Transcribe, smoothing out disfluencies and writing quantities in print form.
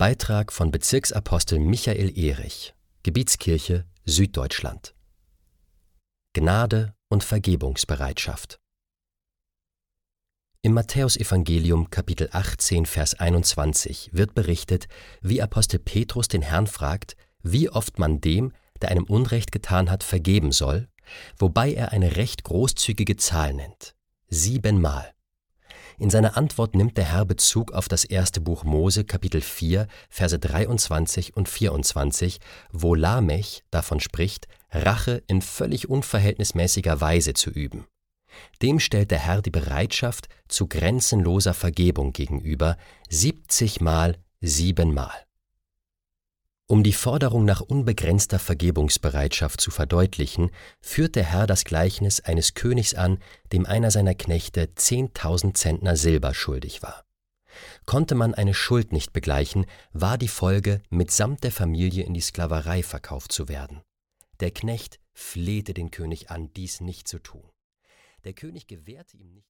Beitrag von Bezirksapostel Michael Erich, Gebietskirche, Süddeutschland. Gnade und Vergebungsbereitschaft. Im Matthäusevangelium Kapitel 18, Vers 21 wird berichtet, wie Apostel Petrus den Herrn fragt, wie oft man dem, der einem Unrecht getan hat, vergeben soll, wobei er eine recht großzügige Zahl nennt: 7-mal. In seiner Antwort nimmt der Herr Bezug auf das erste Buch Mose, Kapitel 4, Verse 23 und 24, wo Lamech davon spricht, Rache in völlig unverhältnismäßiger Weise zu üben. Dem stellt der Herr die Bereitschaft zu grenzenloser Vergebung gegenüber, 70-mal, 7-mal. Um die Forderung nach unbegrenzter Vergebungsbereitschaft zu verdeutlichen, führt der Herr das Gleichnis eines Königs an, dem einer seiner Knechte 10.000 Zentner Silber schuldig war. Konnte man eine Schuld nicht begleichen, war die Folge, mitsamt der Familie in die Sklaverei verkauft zu werden. Der Knecht flehte den König an, dies nicht zu tun. Der König gewährte ihm nicht